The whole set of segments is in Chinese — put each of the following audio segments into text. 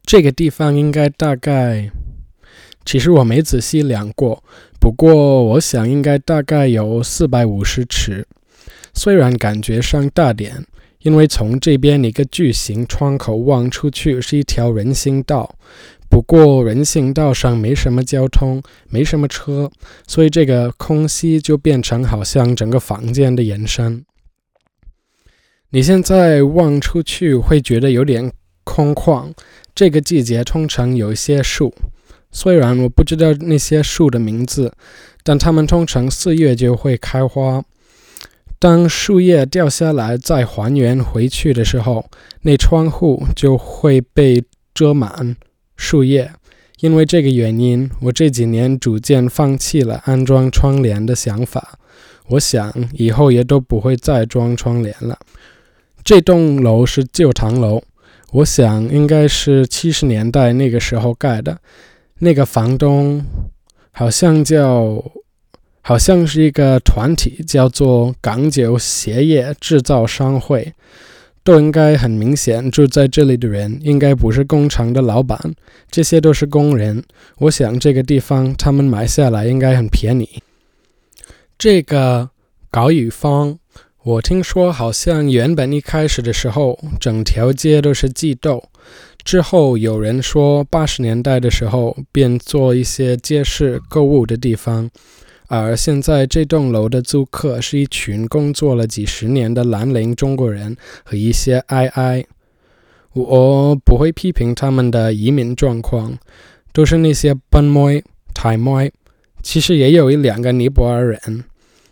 这个地方应该大概，其实我没仔细量过，不过我想应该大概有450尺。虽然感觉上大点，因为从这边一个巨型窗口望出去是一条人行道，不过人行道上没什么交通，没什么车，所以这个空隙就变成好像整个房间的延伸。你现在望出去会觉得有点空旷，这个季节通常有一些树，虽然我不知道那些树的名字，但它们通常4月就会开花。当树叶掉下来再还原回去的时候，那窗户就会被遮满树叶。因为这个原因，我这几年逐渐放弃了安装窗帘的想法。我想以后也都不会再装窗帘了。这栋楼是旧唐楼，我想应该是70年代那个时候盖的。那个房东好像是一个团体，叫做港九鞋业制造商会，都应该很明显住在这里的人应该不是工厂的老板，这些都是工人。我想这个地方他们买下来应该很便宜。这个高宇坊，我听说好像原本一开始的时候整条街都是季豆，之后有人说80年代的时候便做一些街市购物的地方，而现在这栋楼的租客是一群工作了几十年的蓝领中国人和一些AI。我不会批评他们的移民状况，都是那些本妹、台妹，其实也有1-2个尼泊尔人。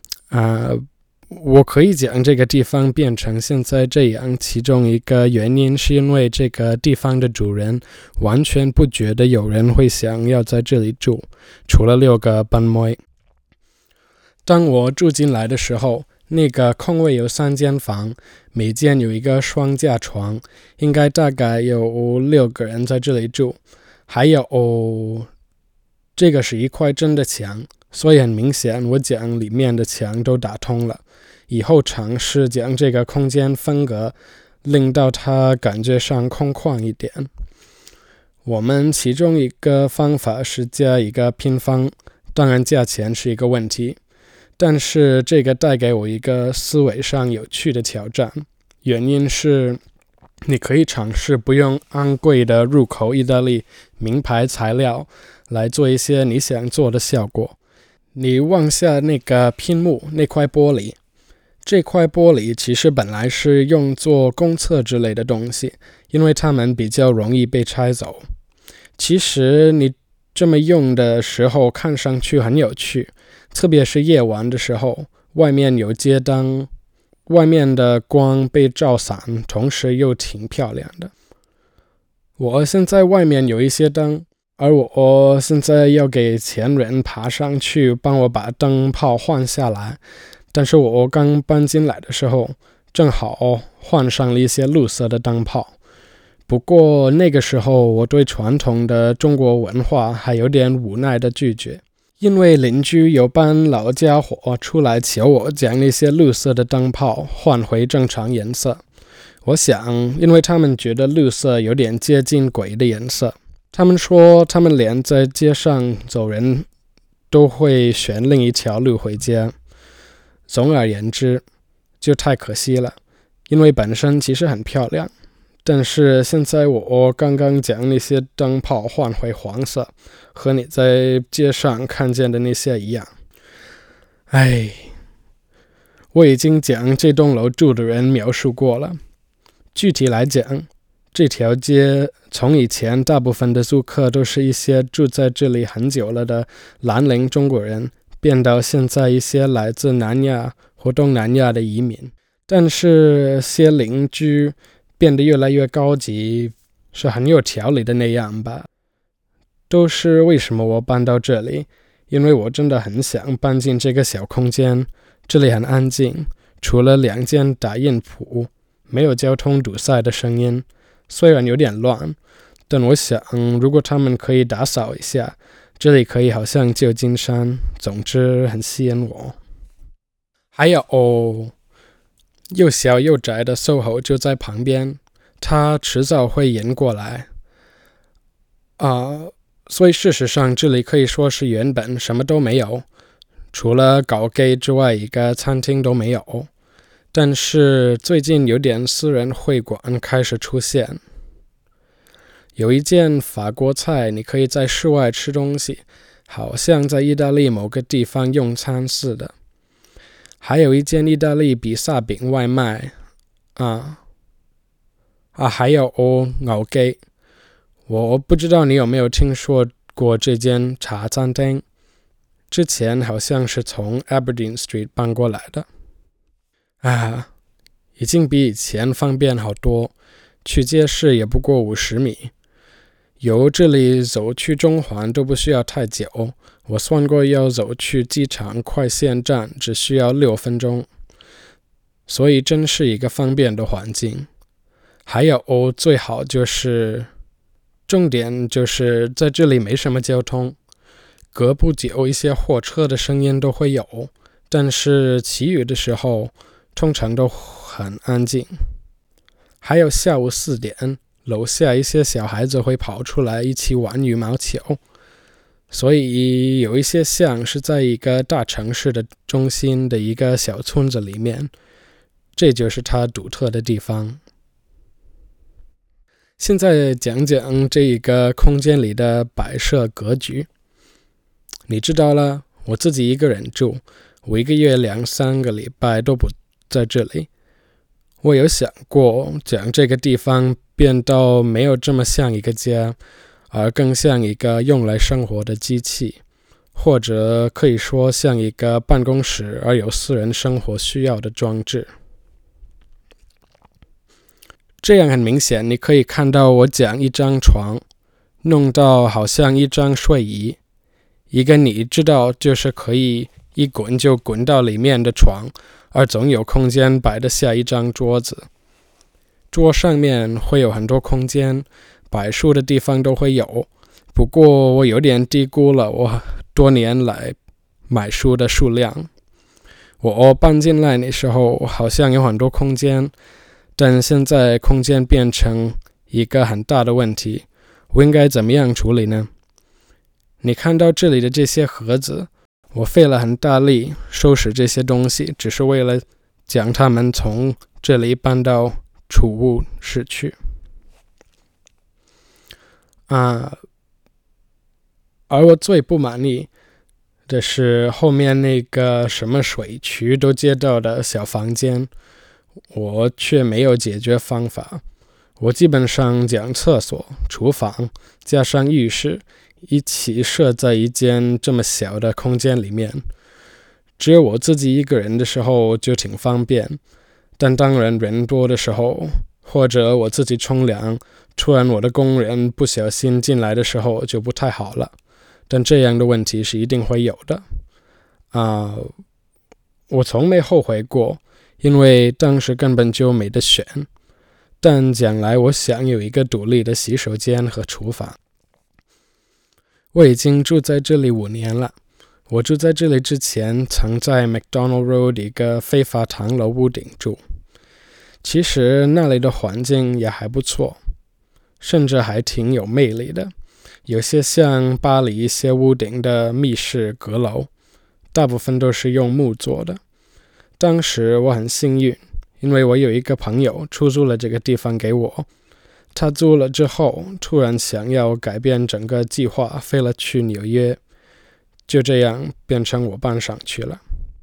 我可以讲这个地方变成现在这样，其中一个原因是因为这个地方的主人完全不觉得有人会想要在这里住，除了6个本妹。当我住进来的时候，那个空位有3间房，每间有一个双架床，应该大概有6个人在这里住。还有这个是一块真的墙，所以很明显我将里面的墙都打通了。以后尝试将这个空间分隔，令到它感觉上空旷一点。我们其中一个方法是加一个平方，当然价钱是一个问题，但是这个带给我一个思维上有趣的挑战。原因是你可以尝试不用昂贵的入口意大利名牌材料来做一些你想做的效果。你望下那个屏幕，那块玻璃，这块玻璃其实本来是用作公厕之类的东西，因为它们比较容易被拆走。其实你这么用的时候看上去很有趣，特别是夜晚的时候，外面有街灯，外面的光被照散，同时又挺漂亮的。我现在外面有一些灯，而我现在要给前人爬上去帮我把灯泡换下来，但是我刚搬进来的时候正好换上了一些绿色的灯泡。不过那个时候我对传统的中国文化还有点无奈的拒绝，因为邻居有班老家伙出来求我将那些绿色的灯泡换回正常颜色。我想因为他们觉得绿色有点接近鬼的颜色，他们说他们连在街上走人都会选另一条路回家。总而言之，就太可惜了，因为本身其实很漂亮，但是现在我刚刚将那些灯泡换回黄色，和你在街上看见的那些一样。我已经将这栋楼住的人描述过了。具体来讲，这条街从以前大部分的租客都是一些住在这里很久了的蓝领中国人，变到现在一些来自南亚或东南亚的移民，但是些邻居变得越来越高级，是很有条理的那样吧。都是为什么我搬到这里，因为我真的很想搬进这个小空间，这里很安静，除了2间打印铺，没有交通堵塞的声音，虽然有点乱，但我想如果他们可以打扫一下，这里可以好像旧金山，总之很吸引我。还有又小又窄的 SOHO 就在旁边，它迟早会引过来。 所以事实上这里可以说是原本什么都没有，除了搞 gay 之外一个餐厅都没有。但是最近有点私人会馆开始出现，有一件法国菜你可以在室外吃东西，好像在意大利某个地方用餐似的。还有一间意大利比萨饼外卖还有牛雞。我不知道你有没有听说过这间茶餐厅，之前好像是从 Aberdeen Street 搬过来的。已经比以前方便好多，去街市也不过50米，由这里走去中环都不需要太久，我算过要走去机场快线站只需要6分钟，所以真是一个方便的环境。还有最好就是重点就是在这里没什么交通，隔不久一些货车的声音都会有，但是其余的时候通常都很安静。还有下午4点，楼下一些小孩子会跑出来一起玩羽毛球，所以有一些像是在一个大城市的中心的一个小村子里面，这就是它独特的地方。现在讲讲这一个空间里的摆设格局。你知道了，我自己一个人住，我1个月2-3个礼拜都不在这里。我有想过将这个地方变到没有这么像一个家，而更像一个用来生活的机器，或者可以说像一个办公室而有私人生活需要的装置。这样很明显，你可以看到我将一张床弄到好像一张睡椅，一个你知道就是可以一滚就滚到里面的床，而总有空间摆得下一张桌子。桌上面会有很多空间，摆书的地方都会有，不过我有点低估了我多年来买书的数量。我搬进来那时候好像有很多空间，但现在空间变成一个很大的问题，我应该怎么样处理呢？你看到这里的这些盒子，我费了很大力收拾这些东西，只是为了将它们从这里搬到储物室去。而我最不满意的是后面那个什么水渠都接到的小房间，我却没有解决方法。我基本上将厕所、厨房加上浴室一起设在一间这么小的空间里面。只有我自己一个人的时候就挺方便，但当然人多的时候，或者我自己冲凉，突然我的工人不小心进来的时候就不太好了。但这样的问题是一定会有的。我从没后悔过，因为当时根本就没得选。但将来我想有一个独立的洗手间和厨房。我已经住在这里5年了。我住在这里之前曾在 McDonald Road 一个非法唐楼屋顶住，其实那里的环境也还不错，甚至还挺有魅力的，有些像巴黎一些屋顶的密室阁楼，大部分都是用木做的。当时我很幸运，因为我有一个朋友出租了这个地方给我，他租了之后突然想要改变整个计划，飞了去纽约，就这样变成我搬上去了。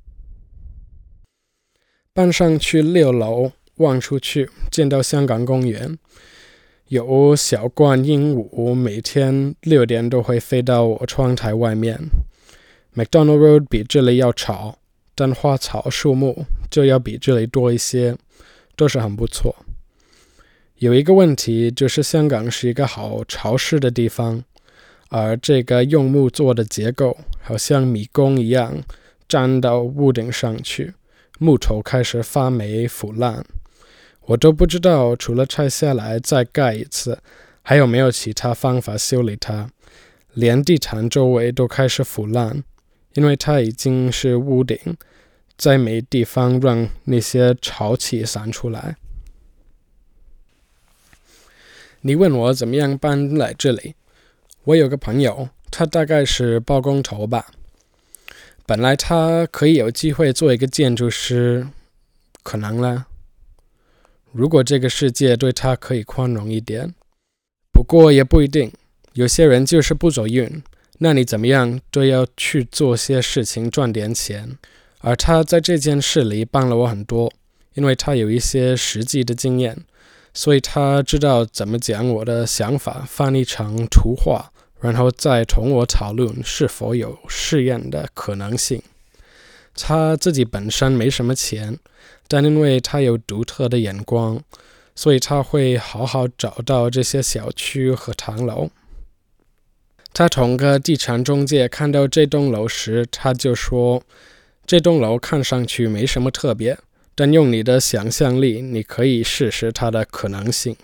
搬上去6楼，望出去见到香港公园，有小冠鹦鹉每天6点都会飞到我窗台外面。McDonald Road 比这里要吵，但花草树木就要比这里多一些，都是很不错。有一个问题就是香港是一个好潮湿的地方，而这个用木做的结构好像迷宫一样粘到屋顶上去，木头开始发霉腐烂。我都不知道除了拆下来再盖一次，还有没有其他方法修理它。连地毯周围都开始腐烂，因为它已经是屋顶，再没地方让那些潮气散出来。你问我怎么样搬来这里， 我有个朋友，他大概是包工头吧。本来他可以有机会做一个建筑师，可能了，如果这个世界对他可以宽容一点。不过也不一定，有些人就是不走运，那你怎么样都要去做些事情赚点钱。而他在这件事里帮了我很多，因为他有一些实际的经验，所以他知道怎么将我的想法翻译成图画，然后再同我讨论是否有试验的可能性。他自己本身没什么钱，但因为他有独特的眼光，所以他会好好找到这些小区和唐楼。他同个地产中介看到这栋楼时，他就说，这栋楼看上去没什么特别，但用你的想象力，你可以试试它的可能性。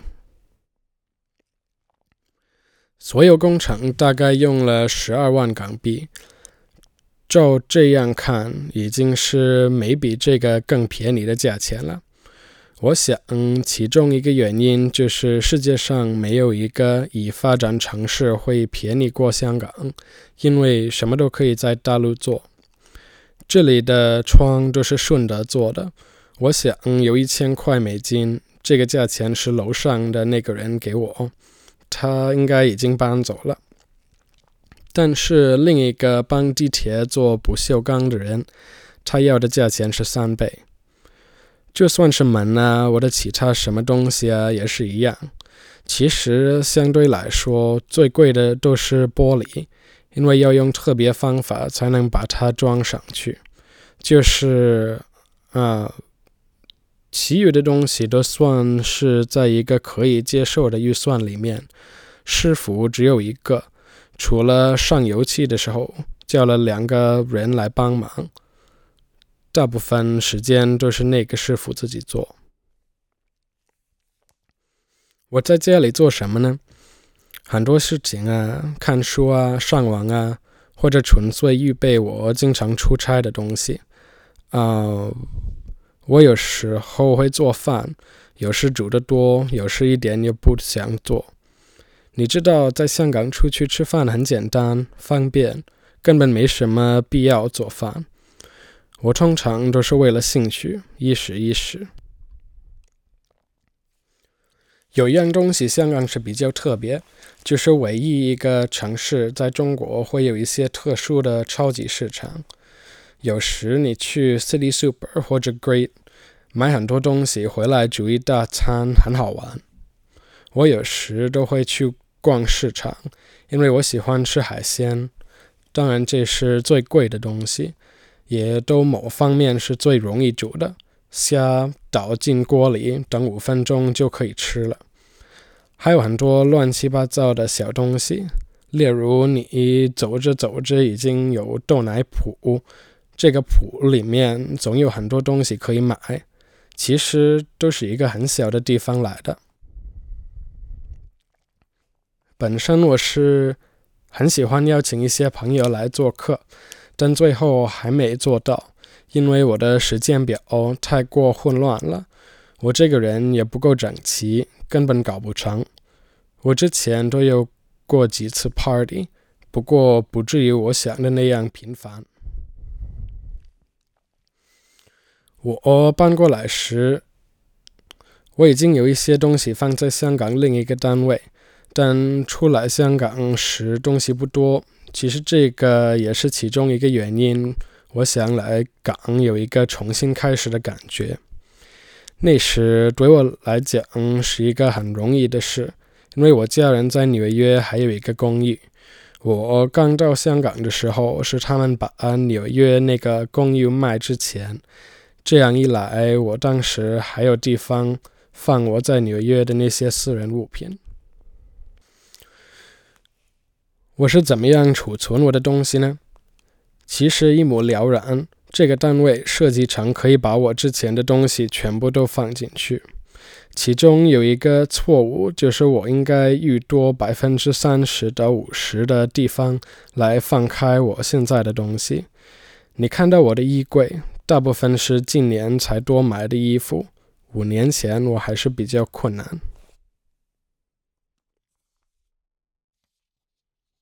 所有工程大概用了12万港币，照这样看，已经是没比这个更便宜的价钱了。我想，其中一个原因就是世界上没有一个已发展城市会便宜过香港，因为什么都可以在大陆做。这里的窗都是顺德做的，我想有1000块美金，这个价钱是楼上的那个人给我，他应该已经搬走了。但是另一个帮地铁做不锈钢的人，他要的价钱是3倍。就算是门啊，我的其他什么东西啊，也是一样。其实相对来说，最贵的都是玻璃，因为要用特别方法才能把它装上去。就是其余的东西都算是在一个可以接受的预算里面。师傅只有一个，除了上油漆的时候，叫了2个人来帮忙。大部分时间都是那个师傅自己做。我在家里做什么呢？很多事情啊，看书啊，上网啊，或者纯粹预备我经常出差的东西。我有时候会做饭，有时煮得多，有时一点也不想做。你知道，在香港出去吃饭很简单，方便，根本没什么必要做饭。我通常都是为了兴趣，一时一时。有一样东西香港是比较特别，就是唯一一个城市在中国会有一些特殊的超级市场。有时你去 City Super 或者 Great 买很多东西回来煮一大餐，很好玩。我有时都会去逛市场，因为我喜欢吃海鲜，当然这是最贵的东西，也都某方面是最容易煮的，虾倒进锅里，等5分钟就可以吃了。还有很多乱七八糟的小东西，例如你走着走着已经有豆奶铺，这个铺里面总有很多东西可以买，其实都是一个很小的地方来的。本身我是很喜欢邀请一些朋友来做客，但最后还没做到，因为我的时间表太过混乱了，我这个人也不够整齐，根本搞不成。我之前都有过几次 party， 不过不至于我想的那样频繁。我搬过来时，我已经有一些东西放在香港另一个单位，但出来香港时东西不多，其实这个也是其中一个原因，我想来港有一个重新开始的感觉。那时对我来讲是一个很容易的事，因为我家人在纽约还有一个公寓。我刚到香港的时候，是他们把纽约那个公寓卖之前，这样一来，我当时还有地方放我在纽约的那些私人物品。我是怎么样储存我的东西呢？其实一目了然，这个单位设计成可以把我之前的东西全部都放进去。其中有一个错误，就是我应该预多 30% 到50% 的地方来放开我现在的东西。你看到我的衣柜，大部分是近年才多买的衣服，5年前我还是比较困难。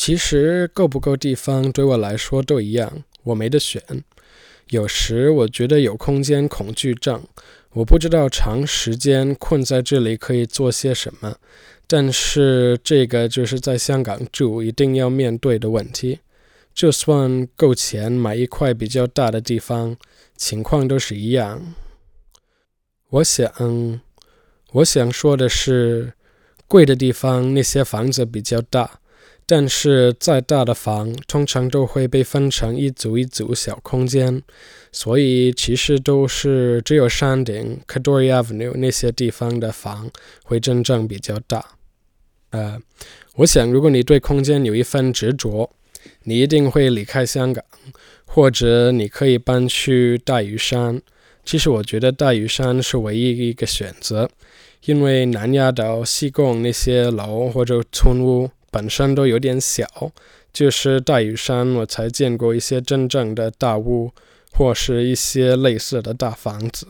其实够不够地方对我来说都一样，我没得选。有时我觉得有空间恐惧症，我不知道长时间困在这里可以做些什么，但是这个就是在香港住一定要面对的问题。就算够钱买一块比较大的地方，情况都是一样。我想说的是，贵的地方那些房子比较大，但是再大的房通常都会被分成一组一组小空间，所以其实都是只有山顶 Cadbury Avenue 那些地方的房会真正比较大。我想如果你对空间有一份执着，你一定会离开香港，或者你可以搬去大屿山。其实我觉得大屿山是唯一一个选择，因为南丫岛、西贡那些楼或者村屋本身都有点小，就是大屿山我才见过一些真正的大屋，或是一些类似的大房子。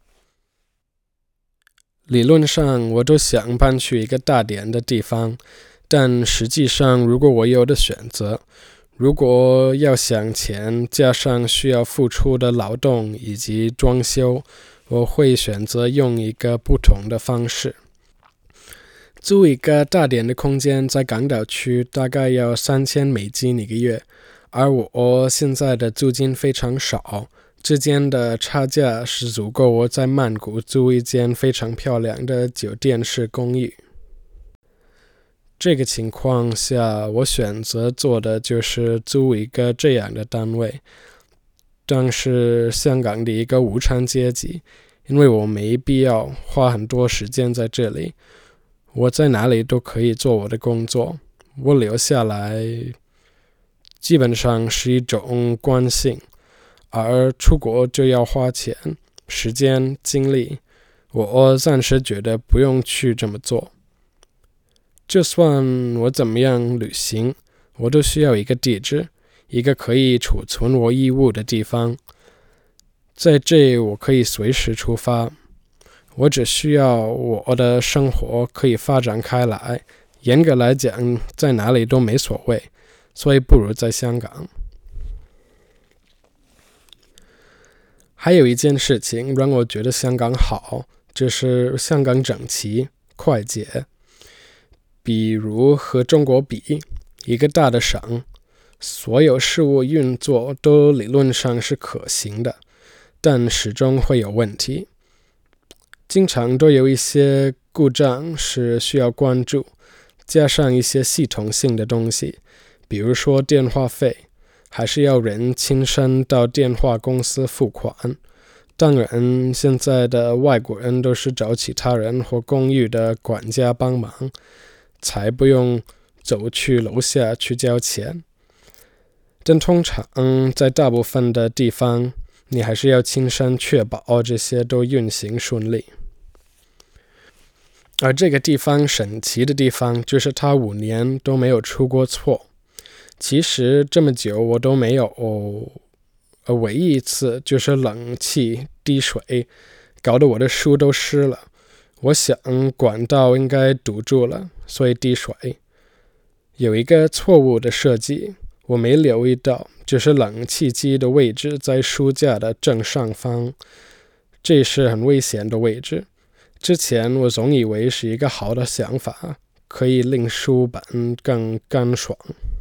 理论上我都想搬去一个大点的地方，但实际上如果我有的选择，如果要想钱加上需要付出的劳动以及装修，我会选择用一个不同的方式。租一个大点的空间在港岛区大概要$3000一个月，而我现在的租金非常少，之间的差价是足够我在曼谷租一间非常漂亮的酒店式公寓。这个情况下，我选择做的就是租一个这样的单位，当是香港的一个无产阶级，因为我没必要花很多时间在这里，我在哪里都可以做我的工作，我留下来基本上是一种惯性，而出国就要花钱、时间、精力，我暂时觉得不用去这么做。就算我怎么样旅行，我都需要一个地址，一个可以储存我衣物的地方。在这我可以随时出发，我只需要我的生活可以发展开来，严格来讲在哪里都没所谓，所以不如在香港。还有一件事情让我觉得香港好，就是香港整齐、快捷。比如和中国比，一个大的省，所有事务运作都理论上是可行的，但始终会有问题。经常都有一些故障是需要关注，加上一些系统性的东西，比如说电话费，还是要人亲身到电话公司付款。当然，现在的外国人都是找其他人或公寓的管家帮忙，才不用走去楼下去交钱。但通常在大部分的地方，你还是要亲身确保这些都运行顺利。而这个地方神奇的地方，就是它5年都没有出过错。其实这么久我都没有，唯一一次就是冷气滴水，搞得我的书都湿了。我想管道应该堵住了，所以滴水。有一个错误的设计，我没留意到，就是冷气机的位置在书架的正上方，这是很危险的位置。之前我总以为是一个好的想法，可以令书本更干爽。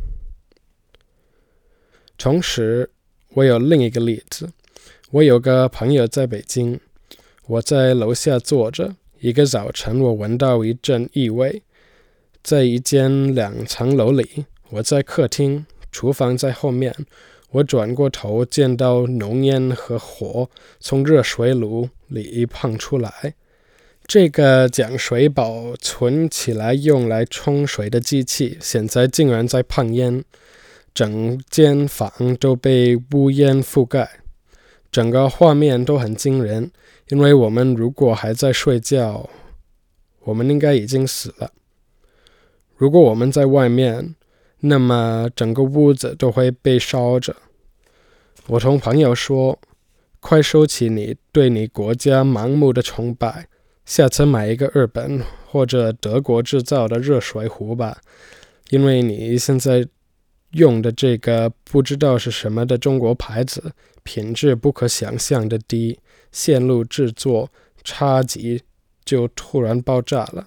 同时，我有另一个例子，我有个朋友在北京，我在楼下坐着，一个早晨我闻到一阵异味，在一间2层楼里，我在客厅，厨房在后面，我转过头见到浓烟和火从热水炉里碰出来。这个将水保存起来用来冲水的机器，现在竟然在碰烟，整间房都被乌烟覆盖，整个画面都很惊人。因为我们如果还在睡觉，我们应该已经死了。如果我们在外面，那么整个屋子都会被烧着。我同朋友说，快收起你对你国家盲目的崇拜，下次买一个日本或者德国制造的热水壶吧，因为你现在用的这个不知道是什么的中国牌子，品质不可想象的低，线路制作差几就突然爆炸了。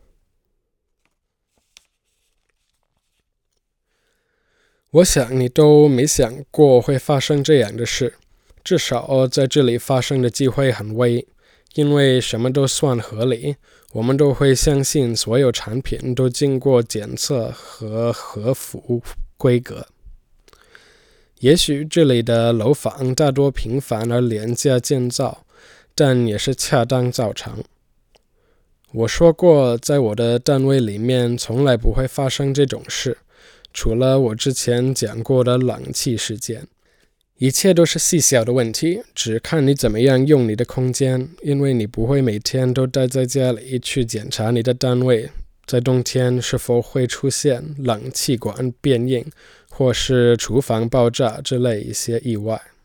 我想你都没想过会发生这样的事，至少在这里发生的机会很微，因为什么都算合理，我们都会相信所有产品都经过检测和合符规格。也许这里的楼房大多平凡而廉价建造，但也是恰当造成。我说过，在我的单位里面从来不会发生这种事，除了我之前讲过的冷气事件。一切都是细小的问题，只看你怎么样用你的空间，因为你不会每天都待在家里去检查你的单位在冬天是否会出现冷气管变硬或是厨房爆炸之类一些意外。